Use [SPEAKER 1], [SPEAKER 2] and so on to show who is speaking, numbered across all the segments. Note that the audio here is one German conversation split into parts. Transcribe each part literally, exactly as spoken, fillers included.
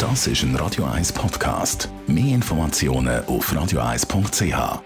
[SPEAKER 1] Das ist ein Radio eins Podcast. Mehr Informationen auf radio eins punkt c h.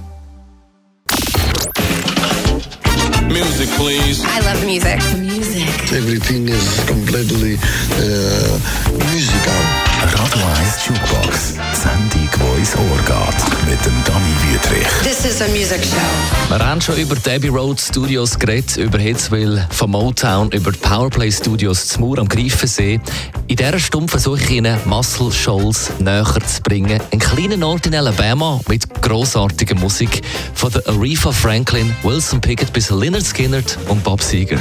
[SPEAKER 2] Music, please.
[SPEAKER 3] I love music.
[SPEAKER 4] Music.
[SPEAKER 5] Everything is completely uh, musical.
[SPEAKER 1] Radio eins Jukebox. Sendung, die ins Ohr geht. Mit dem Dani Wüthrich.
[SPEAKER 3] This is a music show.
[SPEAKER 6] Wir haben schon über die Abbey Road Studios geredet, über Hitsville von Motown, über die Powerplay Studios zu Mur am Greifensee. In dieser Stunde versuche ich Ihnen Muscle Shoals näher zu bringen. Ein kleiner Ort in Alabama mit grossartiger Musik von der Aretha Franklin, Wilson Pickett bis Lynyrd Skynyrd und Bob Seger.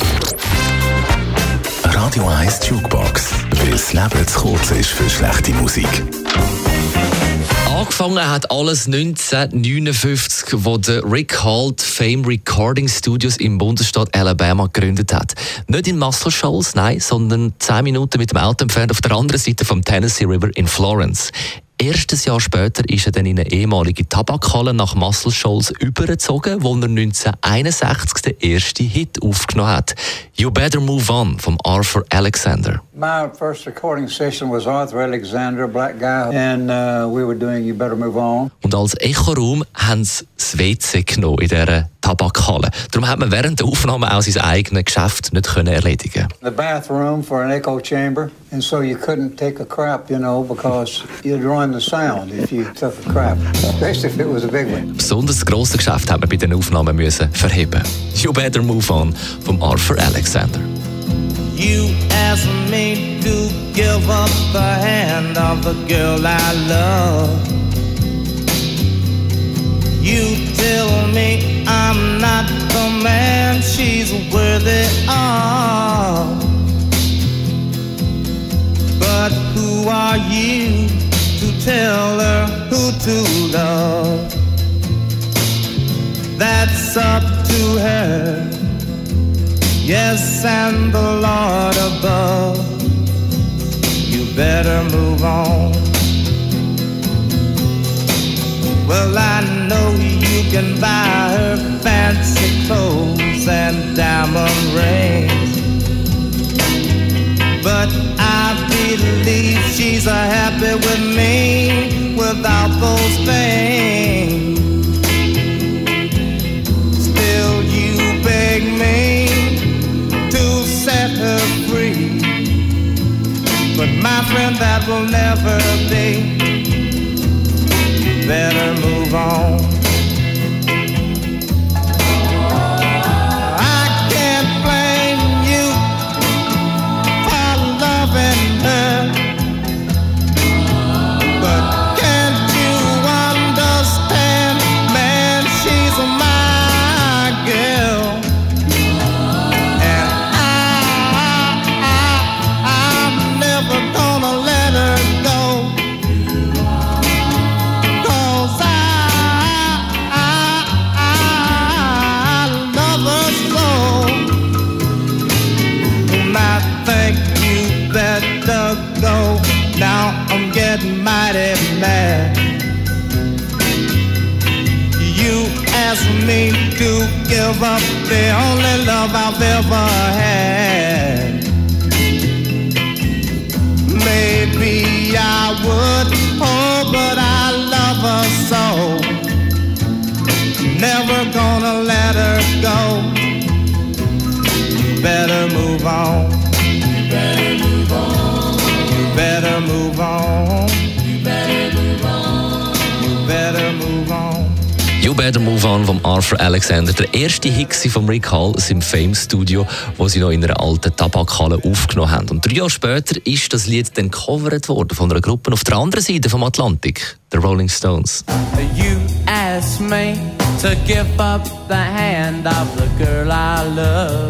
[SPEAKER 1] Radio eins Jukebox, weil das Leben zu kurz ist für schlechte Musik.
[SPEAKER 6] Angefangen hat alles neunzehnhundertneunundfünfzig, wo der Rick Hall die Fame Recording Studios im Bundesstaat Alabama gegründet hat. Nicht in Muscle Shoals, nein, sondern zehn Minuten mit dem Auto entfernt auf der anderen Seite vom Tennessee River in Florence. Erstes Jahr später ist er dann in eine ehemalige Tabakhalle nach Muscle Shoals übergezogen, wo er neunzehnhunderteinundsechzig den ersten Hit aufgenommen hat. You Better Move On von Arthur Alexander.
[SPEAKER 7] My first recording session was Arthur Alexander, a black guy, and uh, we were doing You Better Move On.
[SPEAKER 6] Und als Echoraum haben sie das W C genommen in dieser Tabakhalle. Darum hat man während der Aufnahme auch sein eigenes Geschäft nicht können erledigen.
[SPEAKER 7] The bathroom for an echo chamber, and so you couldn't take a crap, you know, because you'd ruin the sound if you took a crap, especially if it was a big one.
[SPEAKER 6] Besonders das grosse Geschäft hat man bei den Aufnahmen müssen verheben. You Better Move On von Arthur Alexander.
[SPEAKER 8] You asked me to give up the hand of the girl I love. You tell me I'm not the man she's worthy of. But who are you to tell her who to love? That's up to her. Yes, and the Lord above. You better move on. Well, I know you can buy her fancy clothes and diamond rings, but I believe she's happy with me without those things. Still, you beg me to set her free, but my friend, that will never be. You better move on. I can't blame you for loving her, but can't you understand, man, she's my girl. Go. Now I'm getting mighty mad. You asked me to give up the only love I've ever had. Maybe I would, oh, but I love her so. Never gonna let her go. You better move on. You better move on. Better move on. You better move on. You better move on.
[SPEAKER 6] You Better Move On von Arthur Alexander. Der erste Hit von Rick Hall im Fame Studio, wo sie noch in einer alten Tabakhalle aufgenommen haben. Und drei Jahre später ist das Lied dann gecovert worden von einer Gruppe auf der anderen Seite vom Atlantik, der Rolling Stones.
[SPEAKER 8] You asked me to give up the hand of the girl I love.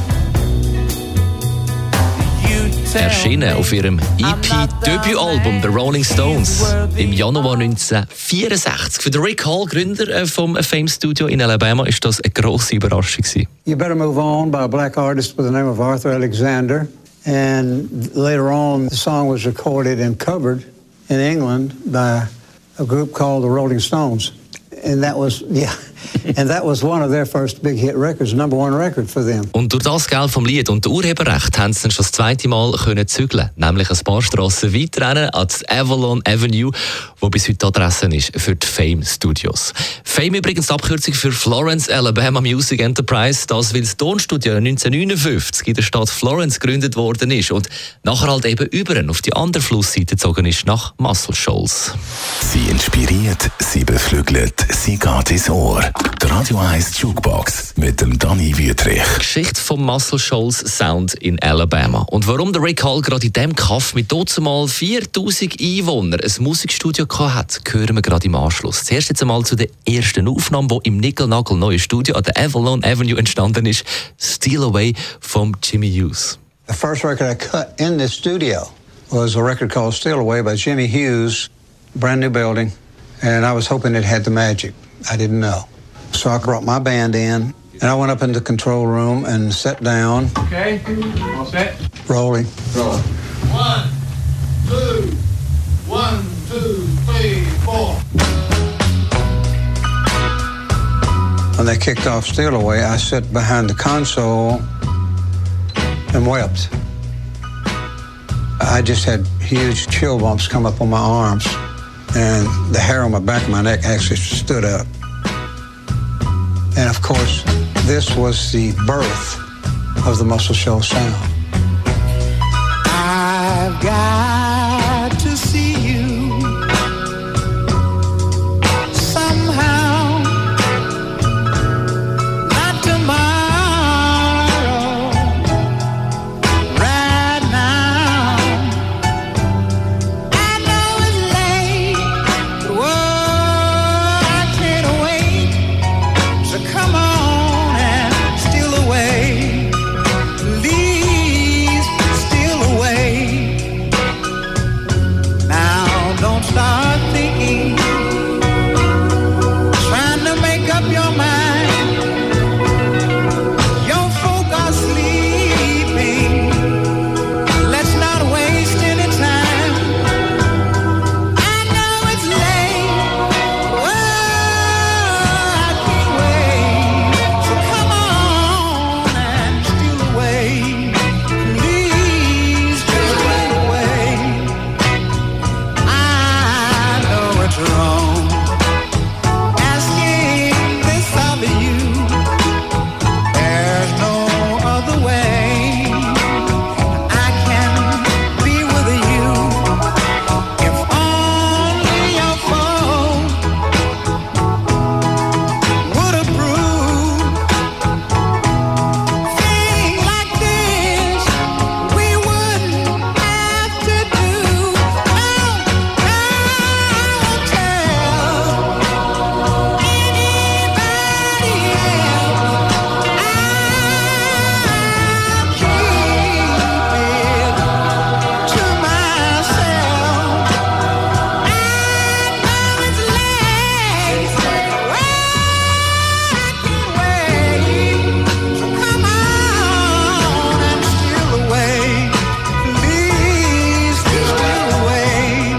[SPEAKER 6] Erschienen auf ihrem E P-Debütalbum The Rolling Stones im Januar neunzehnhundertvierundsechzig. Für den Rick Hall, Gründer vom Fame Studio in Alabama, ist das eine grosse Überraschung gewesen.
[SPEAKER 7] You Better Move On by a black artist by the name of Arthur Alexander. And later on, the song was recorded and covered in England by a group called the Rolling Stones. And that was, yeah, And that was one of their first big hit records, number one record for them.
[SPEAKER 6] Und durch das Geld vom Lied und Urheberrecht haben sie dann schon das zweite Mal können zügeln, nämlich ein paar Strassen weiter an die Avalon Avenue, wo bis heute Adresse ist für die Fame Studios. Fame übrigens die Abkürzung für Florence Alabama Music Enterprise, das weil das Tonstudio neunzehnhundertneunundfünfzig in der Stadt Florence gegründet worden ist und nachher halt eben über auf die andere Flussseite gezogen ist, nach Muscle Shoals.
[SPEAKER 1] Sie inspiriert, sie beflügelt, sie geht ins Ohr. Die Radio eins Jukebox mit dem Dani Wüthrich.
[SPEAKER 6] Geschichte vom Muscle Shoals Sound in Alabama. Und warum der Rick Hall gerade in diesem Kaff mit dazumal viertausend Einwohnern ein Musikstudio hatte, hören wir gerade im Anschluss. Zuerst jetzt einmal zu der ersten Aufnahme, die im nickel-nagel neuen Studio an der Avalon Avenue entstanden ist, Steal Away von Jimmy Hughes.
[SPEAKER 7] The first record I cut in this studio was a record called Steal Away by Jimmy Hughes, brand new building, and I was hoping it had the magic. I didn't know. So I brought my band in, and I went up in the control room and sat down.
[SPEAKER 8] Okay, all set?
[SPEAKER 7] Rolling.
[SPEAKER 8] Rolling. One, two, one, two, three, four.
[SPEAKER 7] When they kicked off Steal Away, I sat behind the console and wept. I just had huge chill bumps come up on my arms, and the hair on my back of my neck actually stood up. And of course, this was the birth of the Muscle Shoals sound.
[SPEAKER 8] I've got to see you somehow, not tomorrow, right now. I know it's late, whoa, I can't wait, so come on and steal away, please steal away. Now don't start thinking, trying to make up your mind. Your folk are sleeping, let's not waste any time. I know it's late, whoa, I can't wait, so come on and steal away, please steal away. I know it's wrong, asking this of you. There's no other way I can be with you. If only your phone would approve. Things like this we wouldn't have to do. No, I won't tell anybody else. I'll keep it to myself. I know it's late, well, I can't wait, so come on and steal away, please steal away,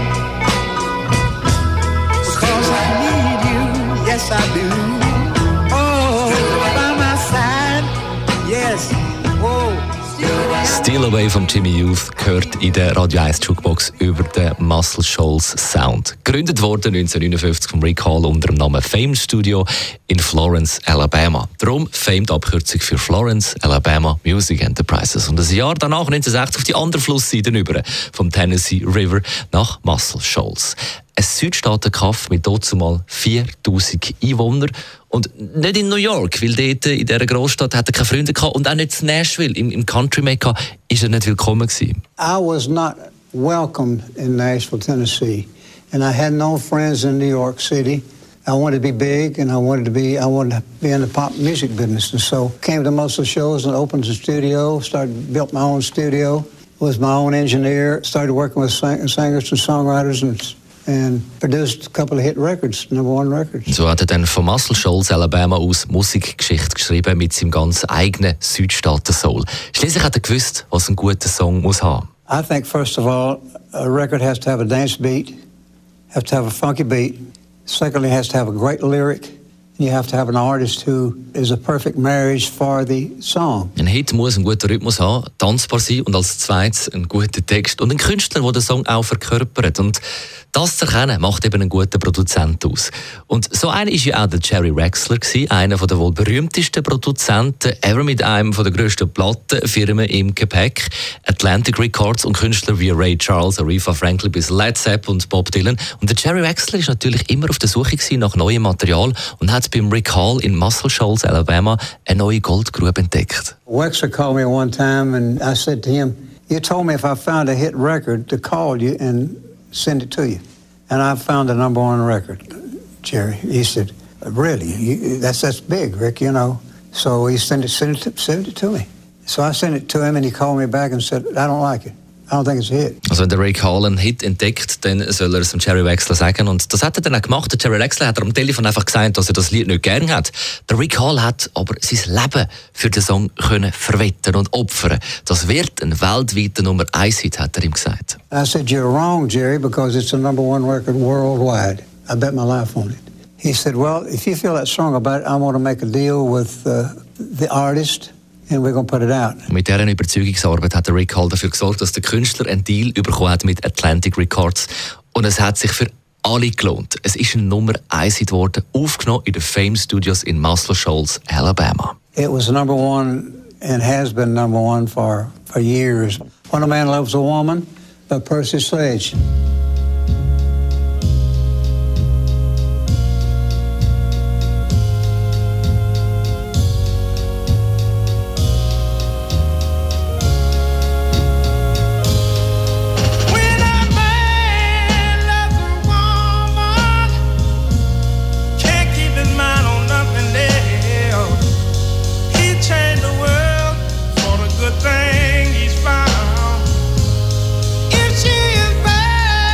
[SPEAKER 8] because I need you, yes I do, oh, by my side, yes, oh, steal away.
[SPEAKER 6] Steal Away von Jimmy Hughes gehört in der Radio eins Jukebox über den Muscle Shoals Sound. Gegründet wurde neunzehnhundertneunundfünfzig von Rick Hall unter dem Namen Fame Studio in Florence, Alabama. Darum Fame die Abkürzung für Florence Alabama Music Enterprises. Und ein Jahr danach, neunzehnhundertsechzig, auf die andere Flussseite über, vom Tennessee River nach Muscle Shoals. Ein Südstaaten-Kaff mit dazumal viertausend Einwohnern. Und nicht in New York, weil dort in dieser Großstadt hat er keine Freunde gehabt. Und auch nicht in Nashville, im, im Country Mecca, ist er nicht willkommen gewesen.
[SPEAKER 7] I was not welcomed in Nashville, Tennessee, and I had no friends in New York City. I wanted to be big, and I wanted to be I wanted to be in the pop music business, and so came to Muscle Shoals and opened the studio. Started built my own studio. Was my own engineer. Started working with sing- singers and songwriters and. and produced a couple of hit records, number one records.
[SPEAKER 6] So hat er dann von Muscle Shoals, Alabama aus Musikgeschichte geschrieben mit seinem ganz eigenen Südstaaten-Soul. Schließlich hat er gewusst, was ein guter Song muss haben.
[SPEAKER 7] I think first of all, a record has to have a dance beat, has to have a funky beat. Secondly, it has to have a great lyric. You have to have an artist who is a perfect marriage for the song.
[SPEAKER 6] Ein Hit muss einen guten Rhythmus haben, tanzbar sein und als zweites einen guten Text und ein Künstler, der den Song auch verkörpert. Und das zu erkennen, macht eben einen guten Produzent aus. Und so einer war ja auch der Jerry Wexler, einer der wohl berühmtesten Produzenten, ever mit einem der grössten Plattenfirmen im Gepäck, Atlantic Records und Künstler wie Ray Charles, Aretha Franklin bis Led Zeppelin und Bob Dylan. Und der Jerry Wexler war natürlich immer auf der Suche nach neuem Material und hat beim Rick Hall in Muscle Shoals, Alabama, eine neue Goldgrube entdeckt.
[SPEAKER 7] Wexler called me one time and I said to him, "You told me if I found a hit record to call you and send it to you." And I found the number one record, Jerry. He said, "Really? You, that's that's big, Rick, you know." So he sent it, sent it, sent it to me. So I sent it to him and he called me back and said, "I don't like it. I don't think it's a hit."
[SPEAKER 6] Also wenn der Rick Hall einen Hit entdeckt, dann soll er es dem Jerry Wexler sagen. Und das hat er dann auch gemacht. Der Jerry Wexler hat am Telefon einfach gesagt, dass er das Lied nicht gern hat. Der Rick Hall hat aber sein Leben für den Song können verwetten und opfern. Das wird ein weltweiter Nummer eins Hit, hat er ihm gesagt.
[SPEAKER 7] I said, "You're wrong, Jerry, because it's the number one record worldwide. I bet my life on it." He said, "Well, if you feel that strong about it, I want to make a deal with uh, the artist. And we're gonna put it out."
[SPEAKER 6] Mit dieser Überzeugungsarbeit hat der Rick Hall dafür gesorgt, dass der Künstler einen Deal bekommen hat mit Atlantic Records. Und es hat sich für alle gelohnt. Es ist ein Nummer eins Hit geworden, aufgenommen in den Fame Studios in Muscle Shoals, Alabama.
[SPEAKER 7] It was number one and has been number one for, for years. When a Man Loves a Woman by Percy Sledge.
[SPEAKER 8] Thing he's found. If she is bad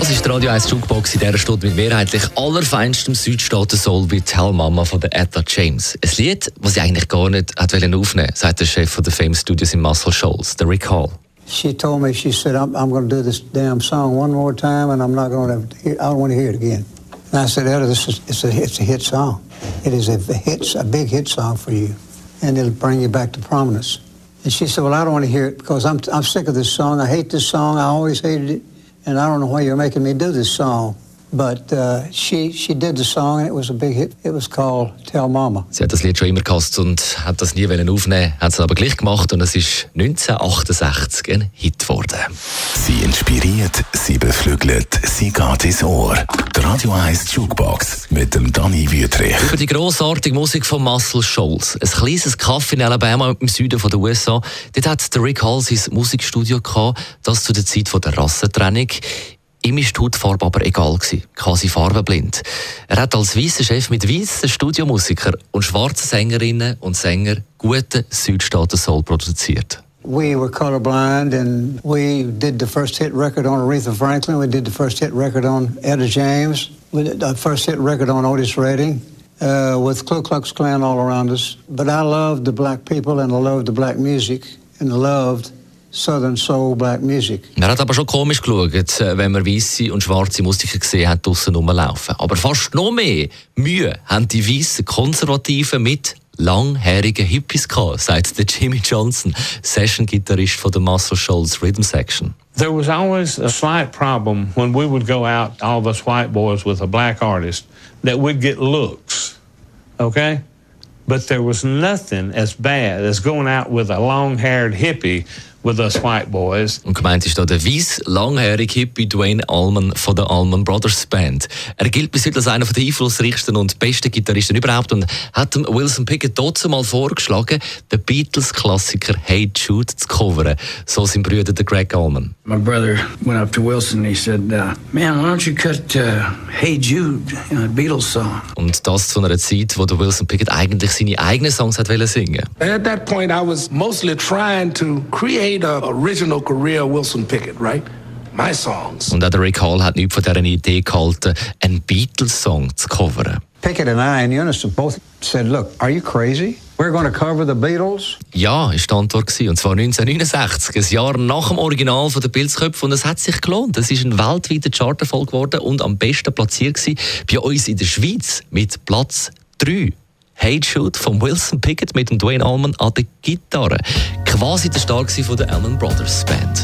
[SPEAKER 6] Das ist die Radio eins Jukebox in dieser Stunde mit mehrheitlich allerfeinstem Südstaaten-Soul wie Tell Mama von der Etta James. Ein Lied, das sie eigentlich gar nicht hat aufnehmen wollte, sagt der Chef von der Fame Studios in Muscle Shoals, der Rick Hall.
[SPEAKER 7] She told me, she said, I'm, I'm going to do this damn song one more time and I'm not going to, I don't want to hear it again. And I said, Etta, this is, it's a, it's a hit song. It is a hit, a big hit song for you. And it'll bring you back to prominence. And she said, well, I don't want to hear it because I'm, I'm sick of this song. I hate this song. I always hated it. And I don't know why you're making me do this song. But uh, she, she did the song and it was a big hit. It was called Tell Mama.
[SPEAKER 6] Sie hat das Lied schon immer gehasst und hat das nie aufnehmen, hat es aber gleich gemacht und es ist neunzehnhundertachtundsechzig ein Hit geworden.
[SPEAKER 1] Sie inspiriert, sie beflügelt, sie geht ins Ohr. Die Radio eins Jukebox mit dem Dani Wüthrich.
[SPEAKER 6] Über die grossartige Musik von Muscle Shoals. Ein kleines Kaff in Alabama im Süden der U S A. Dort hat der Rick Hall sein Musikstudio gehabt, das zu der Zeit der Rassentrennung. Ihm war die Hautfarbe aber egal gewesen, quasi farbenblind. Er hat als weißer Chef mit weißen Studiomusikern und schwarzen Sängerinnen und Sängern guten Südstaaten-Soul produziert.
[SPEAKER 7] We were colorblind and we did the first hit record on Aretha Franklin. We did the first hit record on Etta James. We did the first hit record on Otis Redding uh, with Ku Klux Klan all around us. But I loved the black people and I loved the black music and I loved Southern Soul Black Music.
[SPEAKER 6] Man hat aber schon komisch geschaut, wenn man weisse und schwarze Musiker gesehen hat, draussen rumlaufen. Aber fast noch mehr Mühe haben die weißen Konservativen mit langhaarigen Hippies gehabt, sagt der Jimmy Johnson, Session-Gitarrist von der Muscle Shoals Rhythm Section.
[SPEAKER 2] There was always a slight problem when we would go out, all of us white boys with a black artist, that we'd get looks, okay? But there was nothing as bad as going out with a long-haired hippie with us white boys.
[SPEAKER 6] Und gemeint ist da der weiss, langhaarige Hippie Duane Allman von der Allman Brothers Band. Er gilt bis heute als einer der einflussreichsten und besten Gitarristen überhaupt und hat dem Wilson Pickett dazu mal vorgeschlagen, den Beatles-Klassiker Hey Jude zu covern. So sein Bruder, der Greg Allman.
[SPEAKER 4] My brother went up to Wilson and he said, uh, man, why don't you cut uh, Hey Jude, you know, a Beatles song?
[SPEAKER 6] Und das zu einer Zeit, wo der Wilson Pickett eigentlich seine eigenen Songs hat wollen singen.
[SPEAKER 9] At that point I was mostly trying to create a original career Wilson Pickett, right? My songs.
[SPEAKER 6] Und auch der Rick Hall hat nichts von dieser Idee gehalten, einen Beatles-Song zu covern.
[SPEAKER 7] Pickett and I in unison both said, look, are you crazy? We're going to cover the Beatles?
[SPEAKER 6] Ja, ist die Antwort gewesen. Und zwar neunzehnhundertneunundsechzig, ein Jahr nach dem Original von den Pilzköpfen. Und es hat sich gelohnt. Es ist ein weltweiter Charterfolg geworden und am besten platziert gewesen bei uns in der Schweiz mit Platz drei. Hey Jude von Wilson Pickett mit dem Duane Allman an der Gitarre. Quasi der Star von der Allman Brothers Band.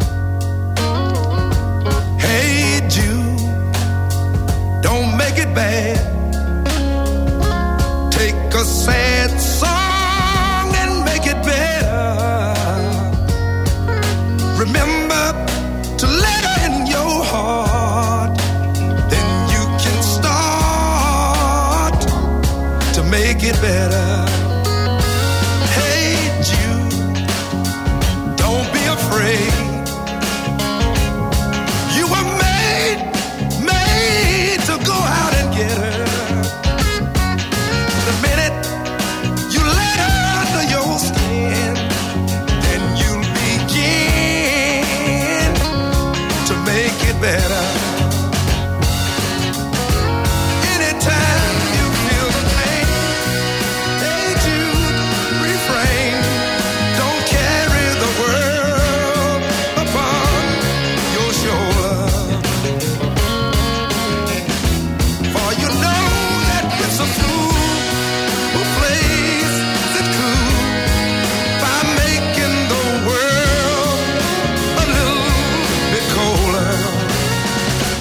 [SPEAKER 8] Hey Jude, don't make it bad. Take a sad song and make it better. Remember to let her in your heart. Then you can start to make it better. Hey Jude, don't be afraid. You were made, made to go out and get her. The minute you let her under your skin, then you'll begin to make it better. Anytime you feel the pain, hey Jude, refrain. Don't carry the world upon your shoulder. For you know that it's a fool who plays it cool by making the world a little bit colder.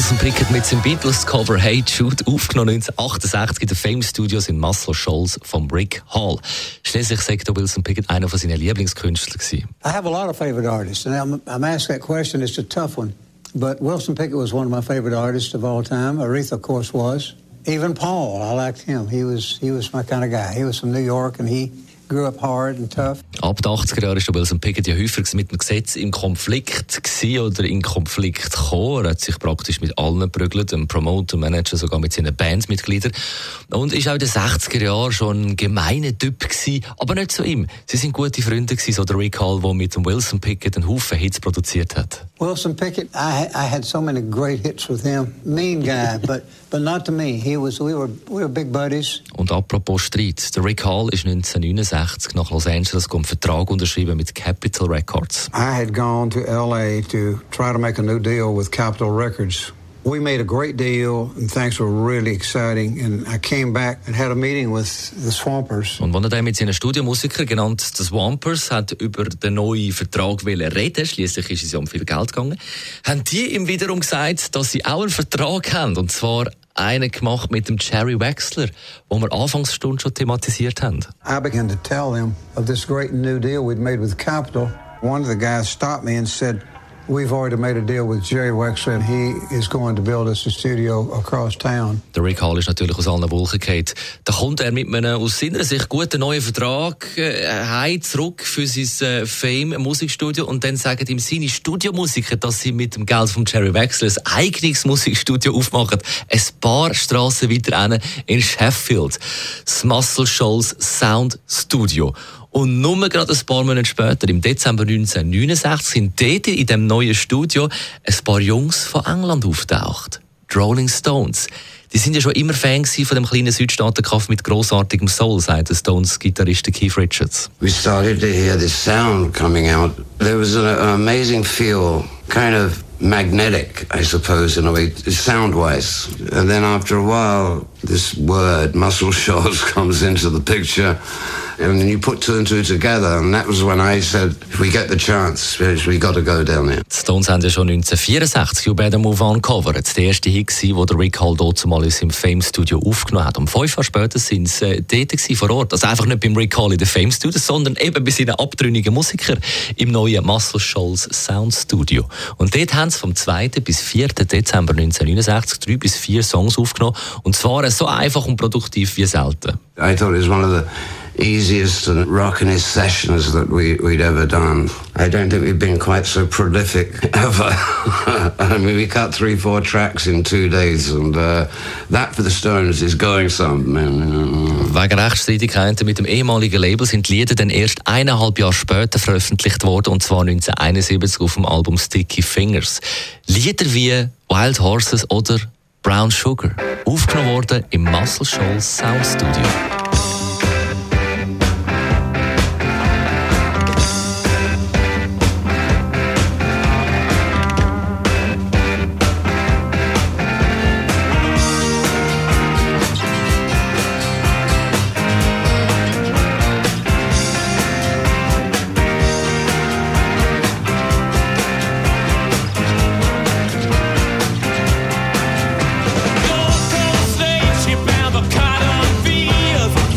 [SPEAKER 6] Wilson Pickett mit seinem Beatles-Cover «Hey Jude» aufgenommen neunzehnhundertachtundsechzig in den Fame Studios in Muscle Shoals von Rick Hall. Schließlich sagt Wilson Pickett einer von seinen Lieblingskünstler gewesen.
[SPEAKER 7] I have a lot of favorite artists, and I'm, I'm asked that question. It's a tough one, but Wilson Pickett was one of my favorite artists of all time. Aretha, of course, was. Even Paul, I liked him. He was he was my kind of guy. He was from New York, and he grew up hard and tough.
[SPEAKER 6] Ab den achtziger Jahren war Wilson Pickett ja häufig mit dem Gesetz im Konflikt gewesen oder in Konflikt gekommen. Er hat sich praktisch mit allen geprügelt, dem Promoter, Manager, sogar mit seinen Bandmitgliedern. Und ist auch in den sechziger Jahren schon ein gemeiner Typ gewesen, aber nicht so ihm. Sie sind gute Freunde gewesen, so der Rick Hall, der mit dem Wilson Pickett einen Haufen Hits produziert hat.
[SPEAKER 7] Wilson Pickett, I, I had so many great hits with him. Mean guy, but but not to me. He was, we were we were big buddies.
[SPEAKER 6] Und apropos Streit, der Rick Hall ist neunzehnhundertneunundsechzig nach Los Angeles einen Vertrag unterschrieben mit Capitol Records.
[SPEAKER 7] I had gone to L A to try to make a new deal with Capitol Records. We made a great deal, and things were really exciting. And I came back and had a meeting with the Swampers.
[SPEAKER 6] Und wenn er dann mit seinen Studiomusikern, genannt The Swampers, hat über den neuen Vertrag reden, schliesslich ist es ja um viel Geld gegangen, haben die ihm wiederum gesagt, dass sie auch einen Vertrag haben, und zwar einen gemacht mit dem Jerry Wexler, wo wir Anfangsstunde schon thematisiert haben.
[SPEAKER 7] I began to tell them of this great new deal we'd made with Capitol. One of the guys stopped me and said, "We've already made a deal with Jerry Wexler, and he is going to build us a studio across town."
[SPEAKER 6] Der Rick Hall ist natürlich aus allen Wolken gefallen. Da kommt er mit einem aus seiner Sicht guten neuen Vertrag äh, heim zurück für sein äh, Fame-Musikstudio, und dann sagen ihm seine Studiomusiker, dass sie mit dem Geld von Jerry Wexler ein eigenes Musikstudio aufmachen. Ein paar Strassen weiter hinten in Sheffield. Das Muscle Shoals Sound Studio. Und nur gerade ein paar Monate später, im Dezember neunzehnhundertneunundsechzig, sind dort in diesem neuen Studio ein paar Jungs von England auftaucht. Die Rolling Stones. Die sind ja schon immer Fan von dem kleinen Südstaatenkaff mit grossartigem Soul, sagt der Stones-Gitarrist Keith Richards.
[SPEAKER 10] We started to hear this sound coming out. There was an, an amazing feel, kind of magnetic, I suppose, in a way, sound-wise. And then after a while, this word, Muscle Shoals, comes into the picture. And then you put two and two together, and that was when I said, if we get the chance, we got to go down there.
[SPEAKER 6] Die Stones haben ja schon neunzehnhundertvierundsechzig «You Better Move On» gecovert. Der erste Hit war, den der Rick Hall dort zumal in seinem Fame-Studio aufgenommen hat. Und fünf Jahre später sind sie äh, dort gewesen, vor Ort. Also einfach nicht beim Rick Hall in den Fame-Studio, sondern eben bei seinen abtrünnigen Musikern im neuen Muscle Shoals Sound Studio. Und dort haben sie vom zweiten bis vierten Dezember neunzehnhundertneunundsechzig drei bis vier Songs aufgenommen. Und zwar so einfach und produktiv wie selten.
[SPEAKER 10] I thought it was one of the easiest and rockinest sessions that we, we'd ever done. I don't think we've been quite so prolific ever. I mean, we cut three, four tracks in two days, and uh, that for the Stones is going some.
[SPEAKER 6] Wegen Rechtsstreitigkeiten mit dem ehemaligen Label sind die Lieder dann erst eineinhalb Jahre später veröffentlicht worden, und zwar neunzehnhunderteinundsiebzig auf dem Album Sticky Fingers. Lieder wie Wild Horses oder Brown Sugar, aufgenommen worden im Muscle Shoals Sound Studio.
[SPEAKER 8] Gold Coast, she found the cotton fields.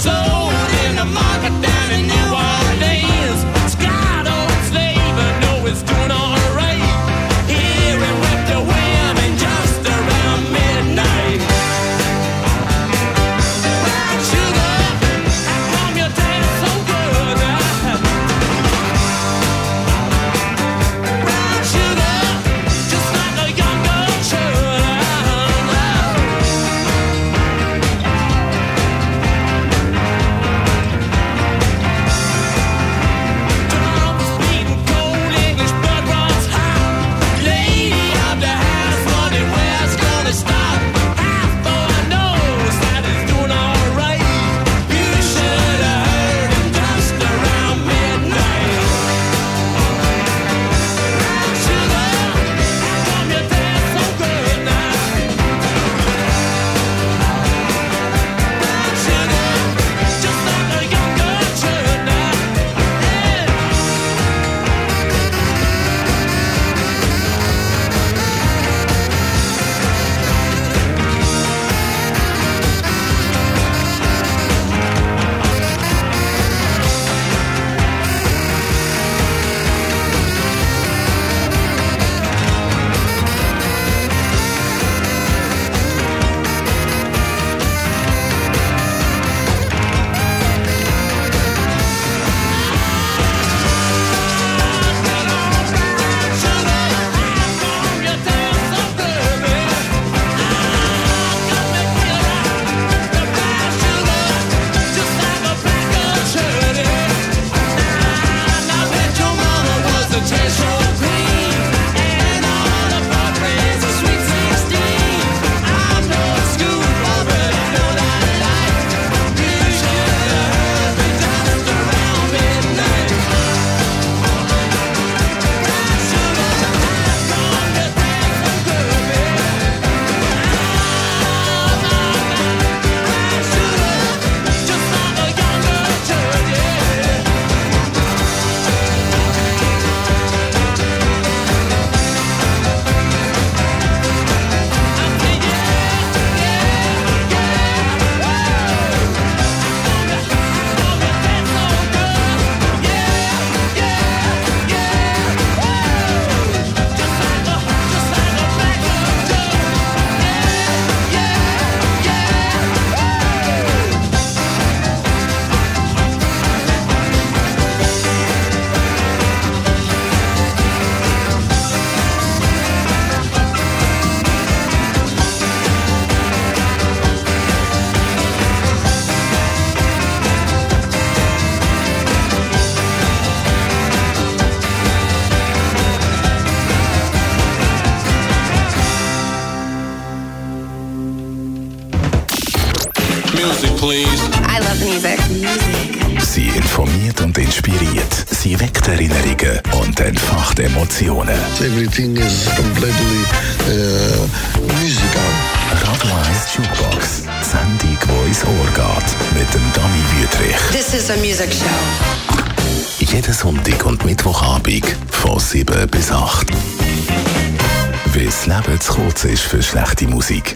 [SPEAKER 1] informiert und inspiriert. Sie weckt Erinnerungen und entfacht Emotionen.
[SPEAKER 5] Everything is completely uh, musical.
[SPEAKER 1] Radio eins Jukebox. Sendung, die ins Ohr geht. Mit dem Dani Wüthrich.
[SPEAKER 3] This is a music show.
[SPEAKER 1] Jeden Sonntag und Mittwochabend von sieben bis acht. Weil das Leben zu kurz ist für schlechte Musik.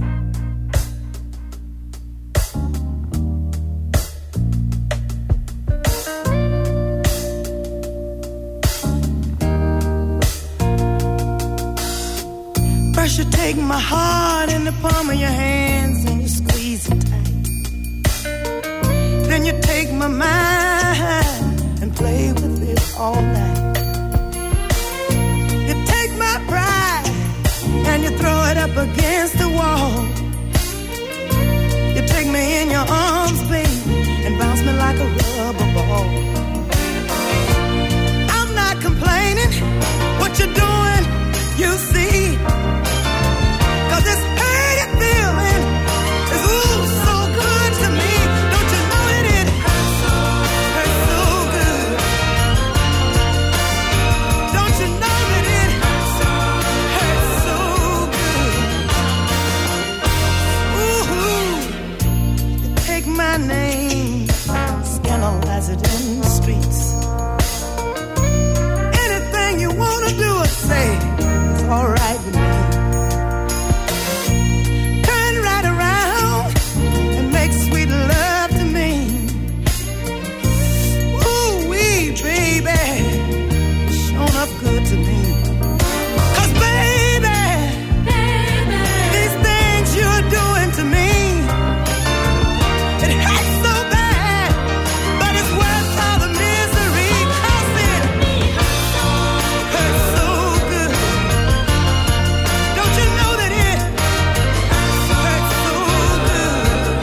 [SPEAKER 11] First you take my heart in the palm of your hands and you squeeze it tight. Then you take my mind and play with it all night. You take my pride and you throw it up against the wall. You take me in your arms, baby, and bounce me like a rubber ball. I'm not complaining, what you're doing, you see. This pain feeling is ooh so good to me. Don't you know that it hurts so, hurts so good? Don't you know that it hurts so, hurts so good? Ooh, you take my name, scandalize it in the streets. Anything you wanna do or say is alright with me. Sweet love to me. Ooh, wee, baby, shown up good to me. Cause baby, baby, these things you're doing to me, it hurts so bad, but it's worth all the misery. Cause it hurts so good. Don't you know that it hurts so good?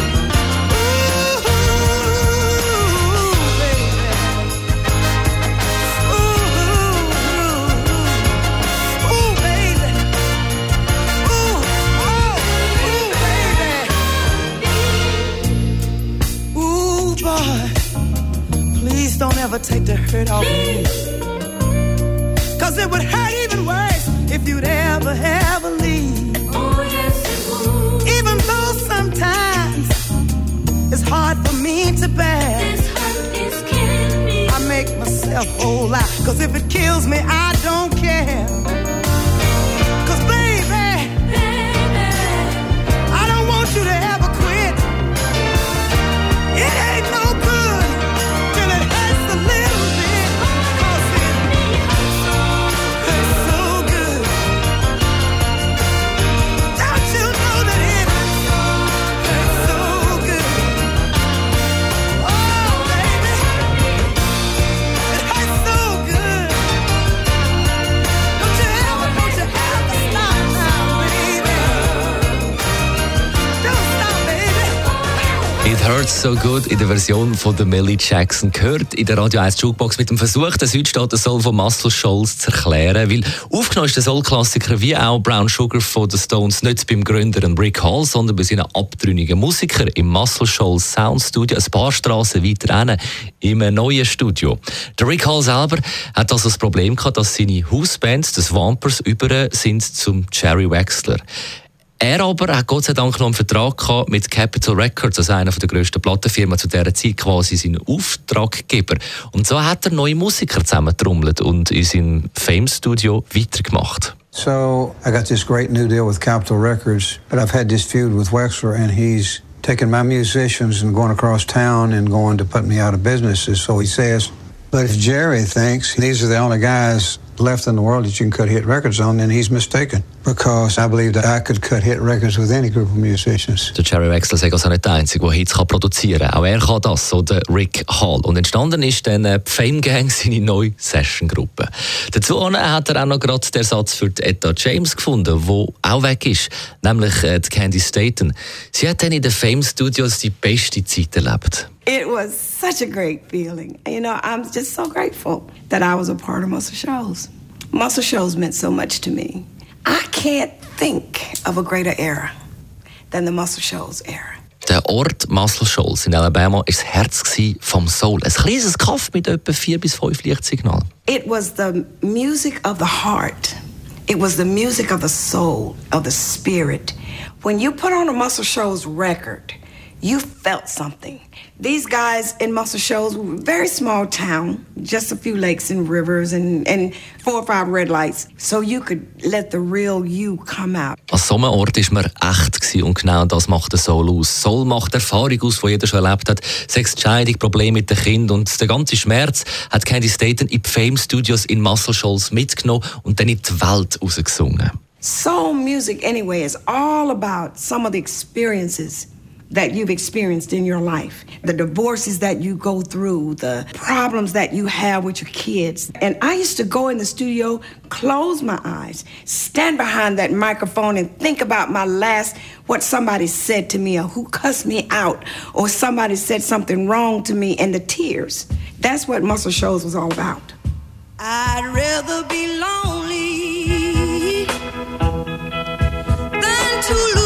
[SPEAKER 11] Don't ever take the hurt off me. Cause it would hurt even worse if you'd ever, ever leave. Oh, yes, it would. Even though sometimes it's hard for me to bear. This hurt is killing me. I make myself whole out. Cause if it kills me, I don't care. Cause baby, baby, I don't want you to ever quit. It ain't no good.
[SPEAKER 6] It Hurts So Good in der Version von der Millie Jackson gehört in der Radio eins Jukebox mit dem Versuch, den Südstaaten-Soul von Muscle Shoals zu erklären, weil aufgenommen ist der Soul-Klassiker wie auch Brown Sugar von den Stones nicht beim Gründer Rick Hall, sondern bei seinen abtrünnigen Musikern im Muscle Shoals Sound Studio, ein paar Strassen weiter hinten, im neuen Studio. Der Rick Hall selber hat also das Problem gehabt, dass seine Hausbands, die Swampers, über sind zum Jerry Wexler. Er aber hat Gott sei Dank noch einen Vertrag gehabt mit Capitol Records, also einer der grössten Plattenfirmen zu dieser Zeit, quasi sein Auftraggeber. Und so hat er neue Musiker zusammentrommelt und in seinem Fame-Studio weitergemacht.
[SPEAKER 7] So I got this great new deal with Capitol Records, but I've had this feud with Wexler, and he's taking my musicians and going across town and going to put me out of businesses. So he says, but if Jerry thinks these are the only guys left in the world that you can cut hit records on, then he's mistaken. Because I believe that I could cut hit records with any group of musicians.
[SPEAKER 6] Der Jerry Wexler ist also nicht der Einzige, der Hits produzieren kann. Auch er kann das, so der Rick Hall. Und entstanden ist dann die Fame Gang, seine neue Session-Gruppe. Dazu hat er auch noch gerade den Ersatz für die Etta James gefunden, der auch weg ist, nämlich die Candy Staten. Sie hat dann in den Fame Studios die beste Zeit erlebt.
[SPEAKER 12] It was such a great feeling. You know, I'm just so grateful that I was a part of Muscle Shoals. Muscle Shoals meant so much to me. I can't think of a greater era than the Muscle Shoals era.
[SPEAKER 6] Der Ort Muscle Shoals in Alabama war das Herz vom Soul. Ein kleines Kaff mit etwa vier bis fünf Lichtsignalen.
[SPEAKER 12] It was the music of the heart. It was the music of the soul, of the spirit. When you put on a Muscle Shoals record, you felt something. These guys in Muscle Shoals were a very small town, just a few lakes and rivers and, and four or five red lights, so you could let the real you come out.
[SPEAKER 6] An so einem Ort war man echt und genau das macht der Soul aus. Soul macht Erfahrung aus, die jeder schon erlebt hat. Sechs Scheidung, Probleme mit den Kindern und der ganze Schmerz hat Candy Staten in die Fame Studios in Muscle Shoals mitgenommen und dann in die Welt rausgesungen.
[SPEAKER 12] Soul music anyway is all about some of the experiences that you've experienced in your life. The divorces that you go through, the problems that you have with your kids. And I used to go in the studio, close my eyes, stand behind that microphone and think about my last, what somebody said to me or who cussed me out or somebody said something wrong to me and the tears. That's what Muscle Shoals was all about.
[SPEAKER 11] I'd rather be lonely than to lose.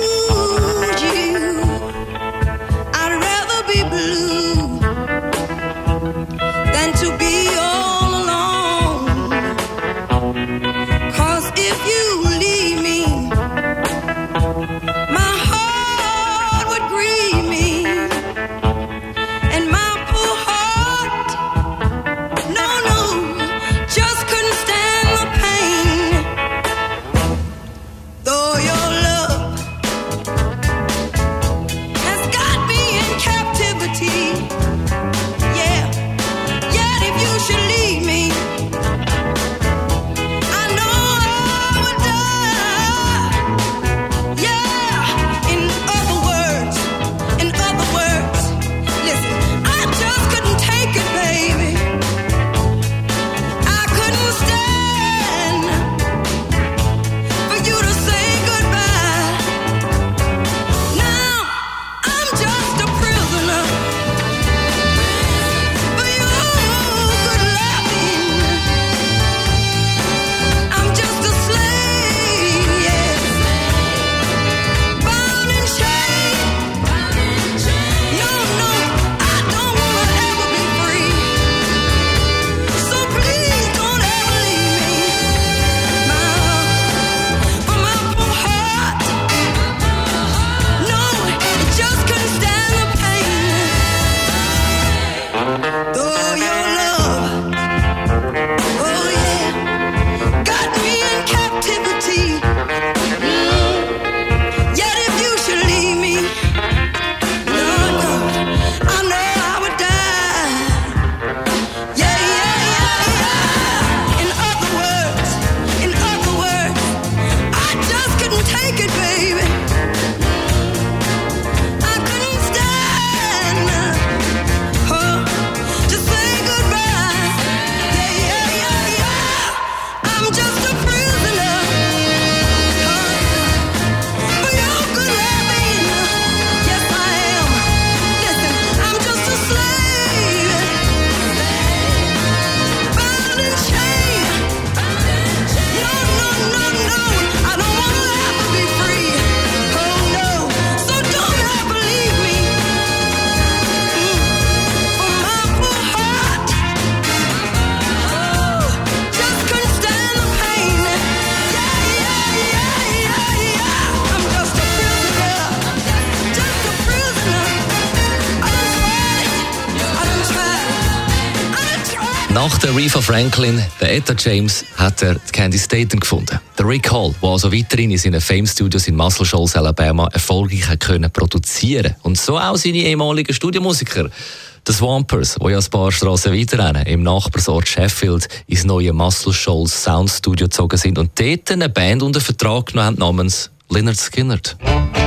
[SPEAKER 6] Nach der Aretha Franklin, der Etta James, hat er Candy Staten gefunden. Der Rick Hall, der also weiterhin in seinen Fame Studios in Muscle Shoals, Alabama, erfolgreich hat können produzieren. Und so auch seine ehemaligen Studiomusiker. Die Swampers, die ja ein paar Strassen weiter rennen, im Nachbarsort Sheffield ins neue Muscle Shoals Sound Studio gezogen sind und dort eine Band unter Vertrag genommen haben namens Lynyrd Skynyrd.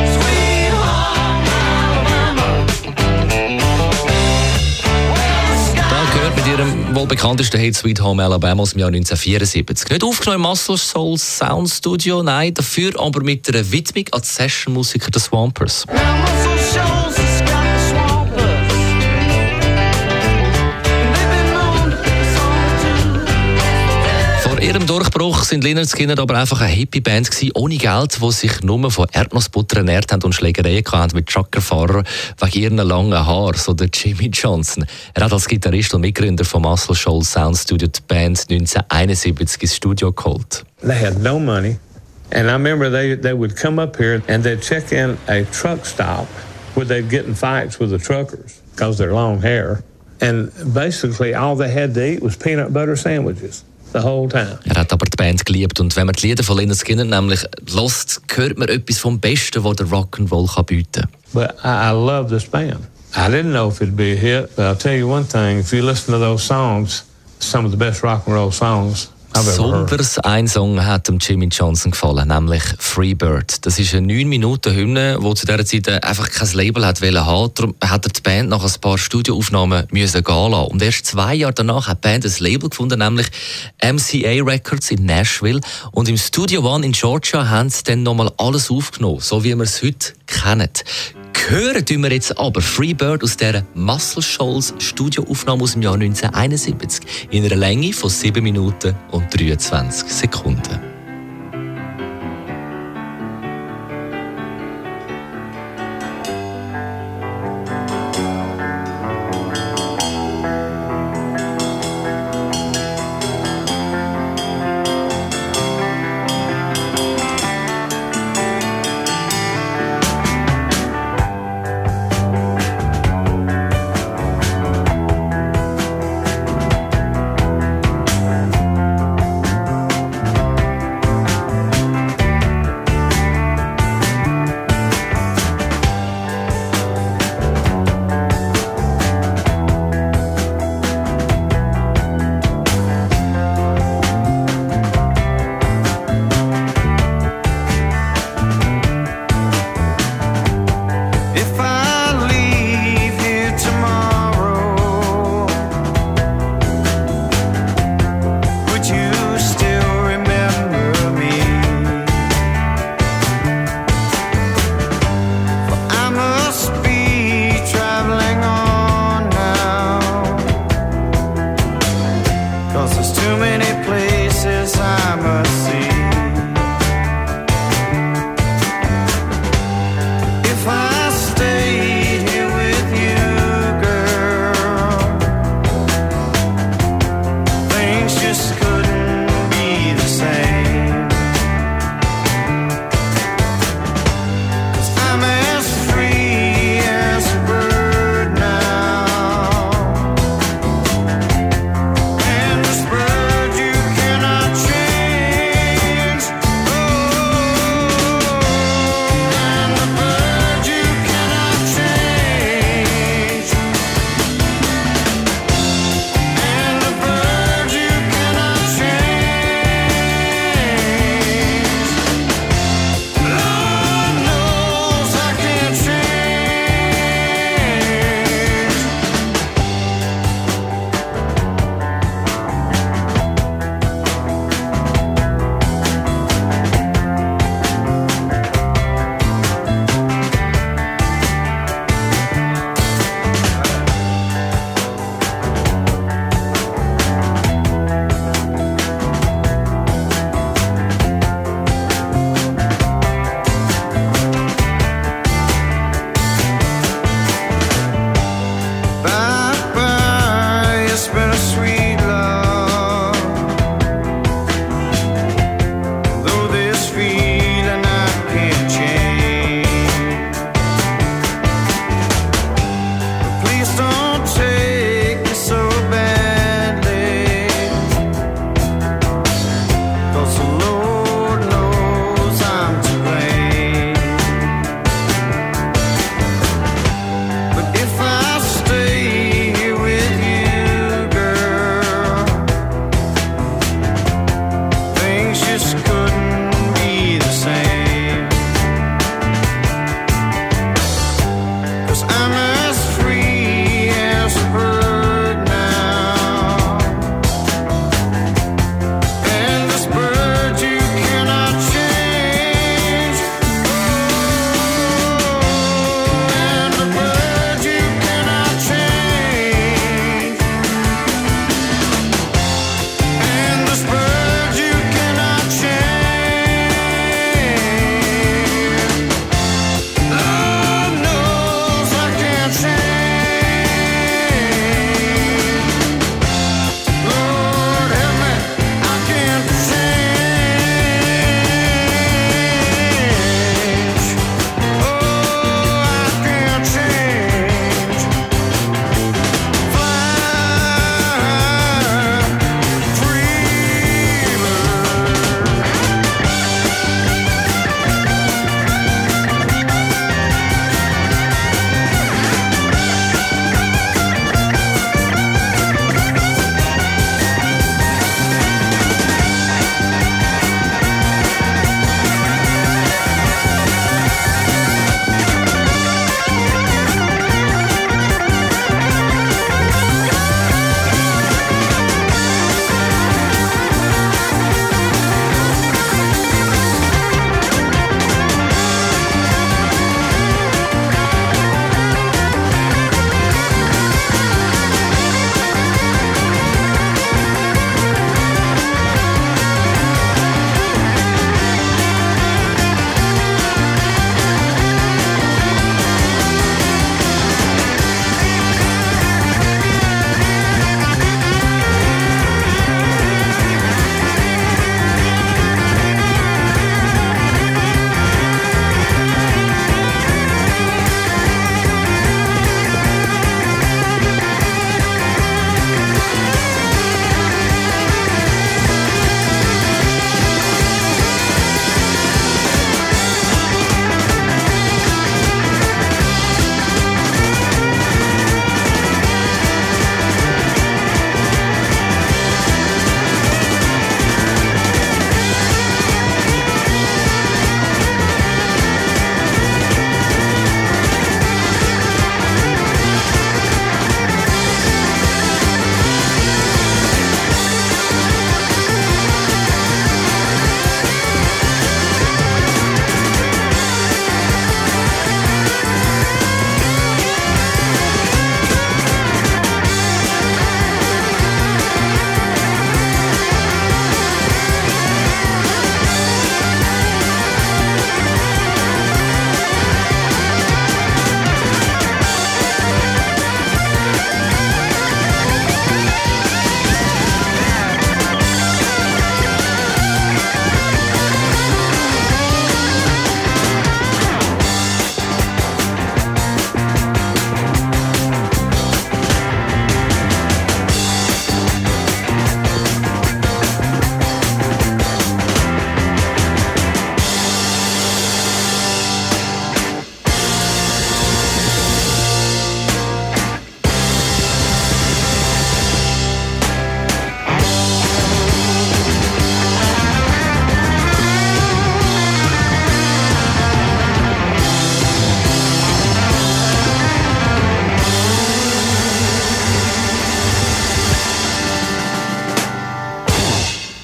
[SPEAKER 6] Mit ihrem wohl bekanntesten Hit Sweet Home Alabama aus dem Jahr neunzehnhundertvierundsiebzig. Nicht aufgenommen im Muscle Shoals Sound Studio, nein, dafür aber mit einer Widmung an die Session-Musiker der Swampers. Vor ihrem Durchbruch sind Lynyrd Skynyrd aber einfach eine Hippie-Band gewesen, ohne Geld, die sich nur von Erdnussbutter ernährt haben und Schlägereien hatten mit Truckerfahrern wegen ihren langen Haaren, so der Jimmy Johnson. Er hat als Gitarrist und Mitgründer von Muscle Shoals Sound Studio die Band neunzehnhunderteinundsiebzig ins Studio geholt.
[SPEAKER 2] They had no money, and I remember they, they would come up here and they'd check in a truck stop where they'd get in fights with the truckers because they're long hair. And basically all they had to eat was peanut butter sandwiches. The whole time.
[SPEAKER 6] Er hat aber die Band geliebt und wenn man die Lieder von Lynyrd Skynyrd nämlich hört, hört man etwas vom Besten, was der Rock'n'Roll bieten kann.
[SPEAKER 2] But I, I love this band. I didn't know if it'd be a hit, but I'll tell you one thing, if you listen to those songs, some of the best rock'n'roll songs I've ever heard.
[SPEAKER 6] Besonders ein Song hat dem Jimmy Johnson gefallen, nämlich Freebird. Das ist eine neun Minuten Hymne, die zu dieser Zeit einfach kein Label hat wollen haben. Darum hat er die Band nach ein paar Studioaufnahmen müssen gehen lassen. Und erst zwei Jahre danach hat die Band ein Label gefunden, nämlich M C A Records in Nashville. Und im Studio One in Georgia haben sie dann nochmal alles aufgenommen, so wie wir es heute kennen. Hören tun wir jetzt aber Freebird aus dieser Muscle Shoals Studioaufnahme aus dem Jahr neunzehnhunderteinundsiebzig in einer Länge von sieben Minuten und dreiundzwanzig Sekunden.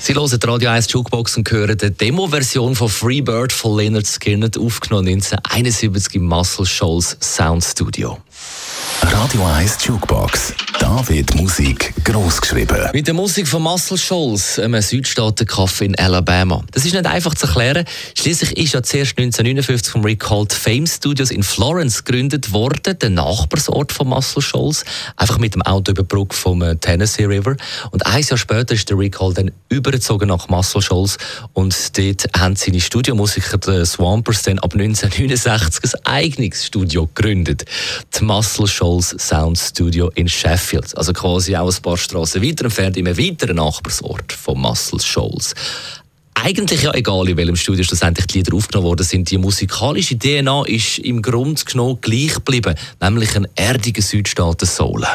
[SPEAKER 6] Sie hören die Radio eins Jukebox und hören die Demo-Version von Free Bird von Lynyrd Skynyrd, aufgenommen neunzehnhunderteinundsiebzig im Muscle Shoals Sound Studio.
[SPEAKER 1] Radio eins Jukebox. Da wird Musik gross geschrieben.
[SPEAKER 6] Mit der Musik von Muscle Shoals, einem Südstaaten-Kaffee in Alabama. Das ist nicht einfach zu erklären. Schliesslich ist ja zuerst neunzehnhundertneunundfünfzig vom Rick Holt Fame Studios in Florence gegründet worden, der Nachbarsort von Muscle Shoals. Einfach mit dem Auto über die Brücke vom Tennessee River. Und ein Jahr später ist der Rick Holt dann übergezogen nach Muscle Shoals. Und dort haben seine Studiomusiker, die Swampers, dann ab neunzehnhundertneunundsechzig ein eigenes Studio gegründet. Die Muscle Shoals Sound Studio in Sheffield. Also quasi auch ein paar Strassen weiter entfernt, in einem weiteren Nachbarsort von Muscle Shoals. Eigentlich ja egal, in welchem Studio schlussendlich die Lieder aufgenommen worden sind. Die musikalische D N A ist im Grunde genommen gleich geblieben, nämlich ein erdiger Südstaaten-Soul.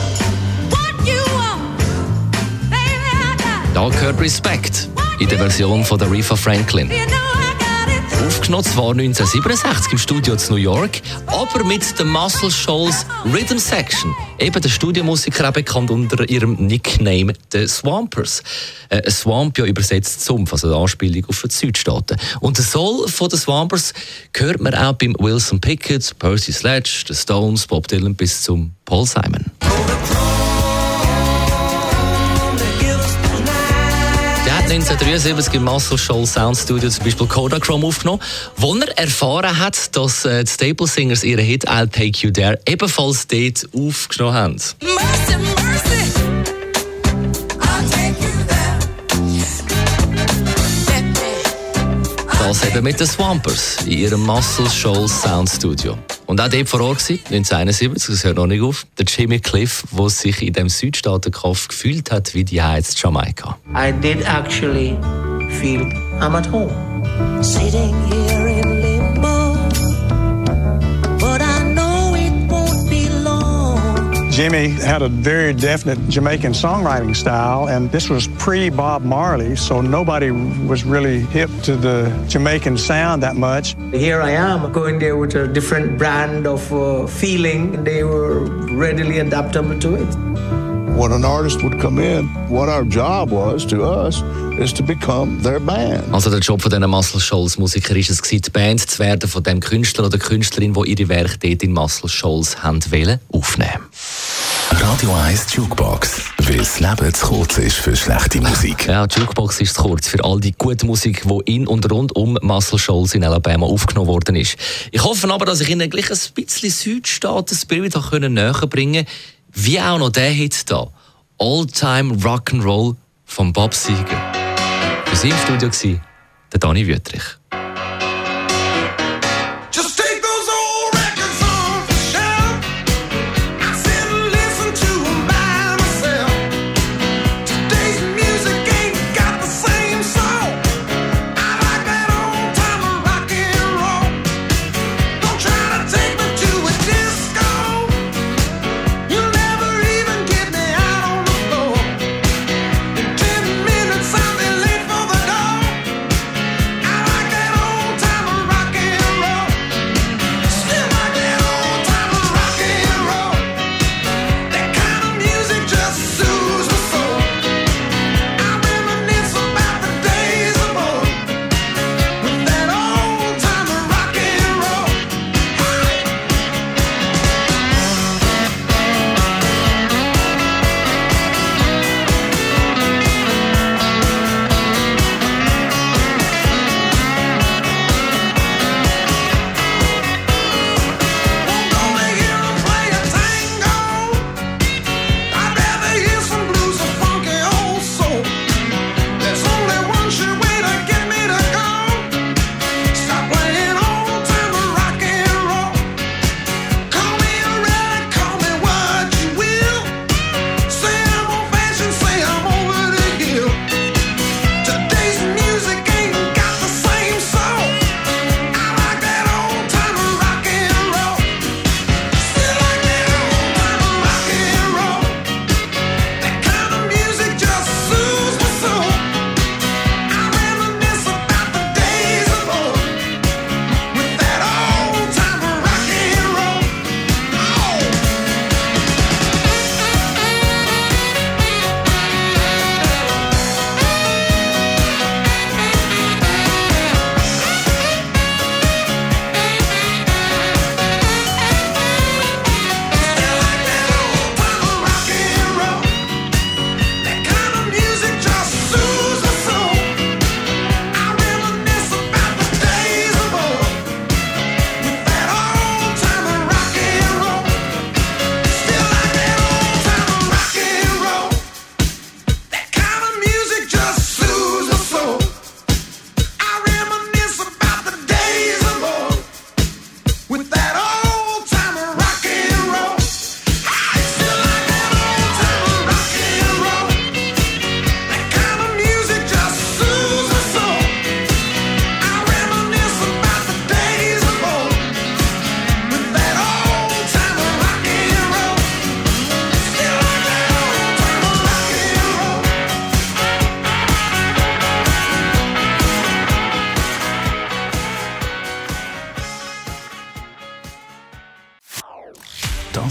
[SPEAKER 6] Da gehört Respect in der Version von der Aretha Franklin. Aufgenommen zwar neunzehnhundertsiebenundsechzig im Studio in New York, aber mit der Muscle Shoals Rhythm Section. Eben der Studiomusiker, auch bekannt unter ihrem Nickname The Swampers. Äh, ein Swamp ja übersetzt Sumpf, also eine Anspielung auf die Südstaaten. Und der Soul von den Swampers hört man auch beim Wilson Pickett, Percy Sledge, The Stones, Bob Dylan bis zum Paul Simon. neunzehnhundertdreiundsiebzig im Muscle Shoals Sound Studio zum Beispiel Kodachrome aufgenommen, wo er erfahren hat, dass äh, die Staple Singers ihren Hit I'll Take You There ebenfalls dort aufgenommen haben. Mercy, mercy. I'll take you there. Das eben mit den Swampers in ihrem Muscle Shoals Sound Studio. Und auch dort vor Ort war, neunzehnhunderteinundsiebzig, das hört noch nicht auf, der Jimmy Cliff, der sich in dem Südstaaten-Kaff gefühlt hat wie die jetzt Jamaika.
[SPEAKER 13] I did actually feel I'm at home. Sitting here in limbo, but I know it won't be long.
[SPEAKER 14] Jimmy had a very definite Jamaican songwriting style, and this was pre-Bob Marley, so nobody was really hip to the Jamaican sound that much.
[SPEAKER 13] Here I am, going there with a different brand of uh, feeling, and they were readily adaptable to it.
[SPEAKER 5] When an artist would come in, what our job was to us is to become their band.
[SPEAKER 6] Also der Job von diesen Muscle Shoals Musiker ist es gewesen, die Band zu werden von dem Künstler oder Künstlerin, die ihre Werke dort in Muscle Shoals haben wollen aufnehmen.
[SPEAKER 1] Radio eins Jukebox, weil das Leben zu kurz ist für schlechte Musik.
[SPEAKER 6] Ja, die Jukebox ist zu kurz für all die gute Musik, die in und rund um Muscle Shoals in Alabama aufgenommen worden ist. Ich hoffe aber, dass ich Ihnen gleich ein bisschen Südstaaten-Spirit näher bringen konnte, wie auch noch der Hit da, All-Time Rock'n'Roll von Bob Seger. Für Sie im Studio war der Dani Wüttrich.
[SPEAKER 11] I like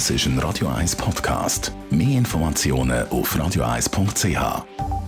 [SPEAKER 1] Das ist ein Radio eins Podcast. Mehr Informationen auf radio eins punkt c h.